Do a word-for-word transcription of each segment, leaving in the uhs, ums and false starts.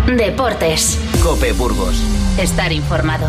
Deportes. COPE Burgos. Estar informado.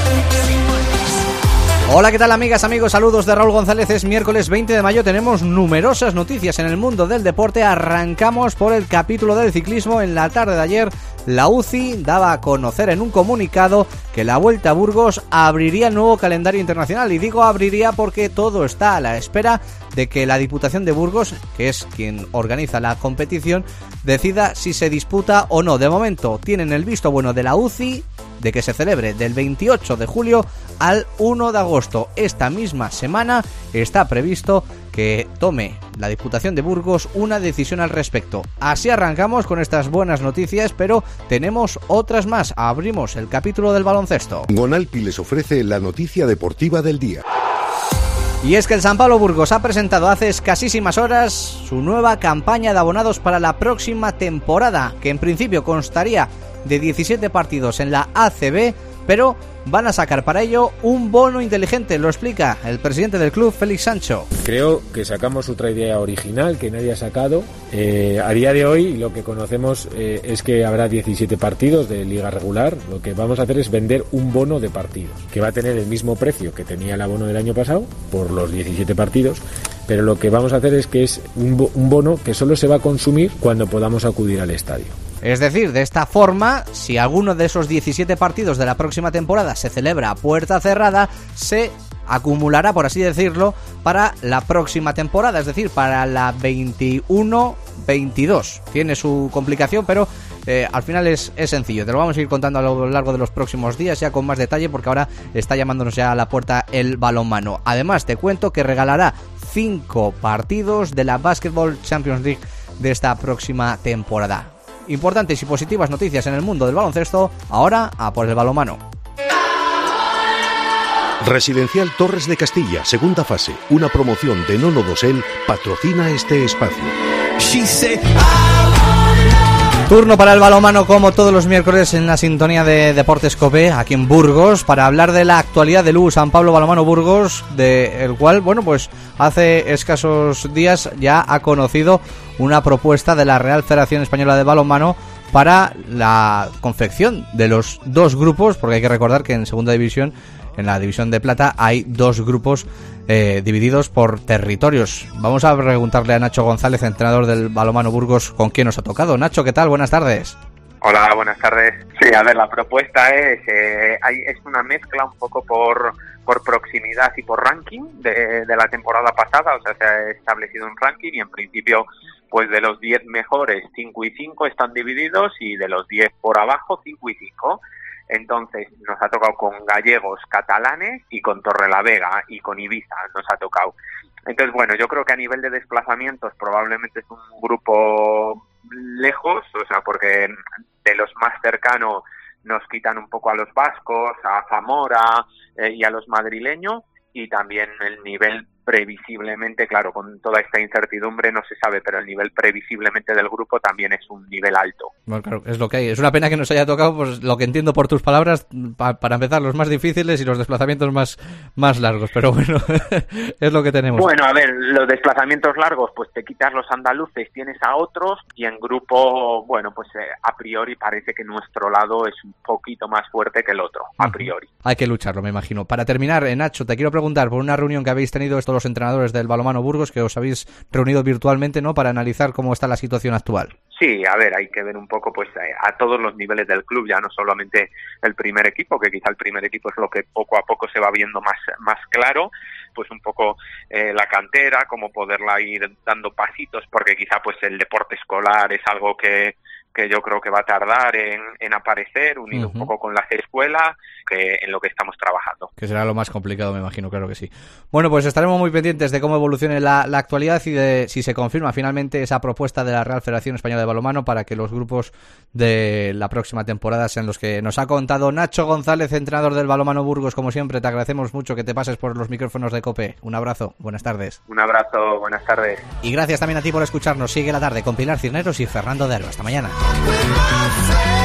Hola, ¿qué tal, amigas, amigos? Saludos de Raúl González. Es miércoles veinte de mayo. Tenemos numerosas noticias en el mundo del deporte. Arrancamos por el capítulo del ciclismo. En la tarde de ayer, la U C I daba a conocer en un comunicado que la Vuelta a Burgos abriría el nuevo calendario internacional. Y digo abriría porque todo está a la espera de que la Diputación de Burgos, que es quien organiza la competición, decida si se disputa o no. De momento tienen el visto bueno de la U C I de que se celebre del veintiocho de julio al uno de agosto. Esta misma semana está previsto que tome la Diputación de Burgos una decisión al respecto. Así arrancamos con estas buenas noticias, pero tenemos otras más. Abrimos el capítulo del baloncesto. Gonalpi les ofrece la noticia deportiva del día. Y es que el San Pablo Burgos ha presentado hace escasísimas horas su nueva campaña de abonados para la próxima temporada, que en principio constaría de diecisiete partidos en la A C B, pero van a sacar para ello un bono inteligente. Lo explica el presidente del club, Félix Sancho. Creo que sacamos otra idea original que nadie ha sacado. Eh, a día de hoy lo que conocemos eh, es que habrá diecisiete partidos de liga regular. Lo que vamos a hacer es vender un bono de partidos, que va a tener el mismo precio que tenía el abono del año pasado por los diecisiete partidos, pero lo que vamos a hacer es que es un, bo- un bono que solo se va a consumir cuando podamos acudir al estadio. Es decir, de esta forma, si alguno de esos diecisiete partidos de la próxima temporada se celebra a puerta cerrada, se acumulará, por así decirlo, para la próxima temporada, es decir, para la veintiuno veintidós. Tiene su complicación, pero eh, al final es, es sencillo. Te lo vamos a ir contando a lo largo de los próximos días, ya con más detalle, porque ahora está llamándonos ya a la puerta el balonmano. Además, te cuento que regalará cinco partidos de la Basketball Champions League de esta próxima temporada. Importantes y positivas noticias en el mundo del baloncesto. Ahora a por el balonmano. Residencial Torres de Castilla, segunda fase. Una promoción de Nono Dosel patrocina este espacio. Turno para el balonmano, como todos los miércoles, en la sintonía de Deportes COPE, aquí en Burgos, para hablar de la actualidad del U San Pablo Balonmano Burgos, de el cual, bueno, pues hace escasos días ya ha conocido una propuesta de la Real Federación Española de Balonmano para la confección de los dos grupos, porque hay que recordar que en segunda división, en la división de plata, hay dos grupos eh, divididos por territorios. Vamos a preguntarle a Nacho González, entrenador del balonmano Burgos, con quién nos ha tocado. Nacho, ¿qué tal? Buenas tardes. Hola, buenas tardes. Sí, a ver, la propuesta es eh, hay, es una mezcla un poco por por proximidad y por ranking de, de la temporada pasada. O sea, se ha establecido un ranking y en principio, pues de los diez mejores, cinco y cinco están divididos, y de los diez por abajo, cinco y cinco. Entonces nos ha tocado con gallegos, catalanes y con Torrelavega y con Ibiza nos ha tocado. Entonces, bueno, yo creo que a nivel de desplazamientos probablemente es un grupo lejos, o sea, porque de los más cercanos nos quitan un poco a los vascos, a Zamora eh, y a los madrileños, y también el nivel previsiblemente, claro, con toda esta incertidumbre no se sabe, pero el nivel previsiblemente del grupo también es un nivel alto. Bueno, claro, es lo que hay. Es una pena que nos haya tocado, pues lo que entiendo por tus palabras, pa- para empezar, los más difíciles y los desplazamientos más, más largos, pero bueno, es lo que tenemos. Bueno, a ver, los desplazamientos largos, pues te quitas los andaluces, tienes a otros, y en grupo, bueno, pues eh, a priori parece que nuestro lado es un poquito más fuerte que el otro, a priori. Uh-huh. Hay que lucharlo, me imagino. Para terminar, eh, Nacho, te quiero preguntar por una reunión que habéis tenido estos los entrenadores del balonmano Burgos, que os habéis reunido virtualmente, ¿no?, para analizar cómo está la situación actual. Sí, a ver, hay que ver un poco pues a todos los niveles del club, ya no solamente el primer equipo, que quizá el primer equipo es lo que poco a poco se va viendo más, más claro, pues un poco eh, la cantera, cómo poderla ir dando pasitos, porque quizá pues el deporte escolar es algo que que yo creo que va a tardar en, en aparecer, unido uh-huh. un poco con las escuelas, que en lo que estamos trabajando. Que será lo más complicado, me imagino, claro que sí. Bueno, pues estaremos muy pendientes de cómo evolucione la, la actualidad y de si se confirma finalmente esa propuesta de la Real Federación Española de Balonmano para que los grupos de la próxima temporada sean los que nos ha contado Nacho González, entrenador del balonmano Burgos. Como siempre, te agradecemos mucho que te pases por los micrófonos de COPE. Un abrazo, buenas tardes. Un abrazo, buenas tardes. Y gracias también a ti por escucharnos. Sigue la tarde con Pilar Cisneros y Fernando de Alba. Hasta mañana.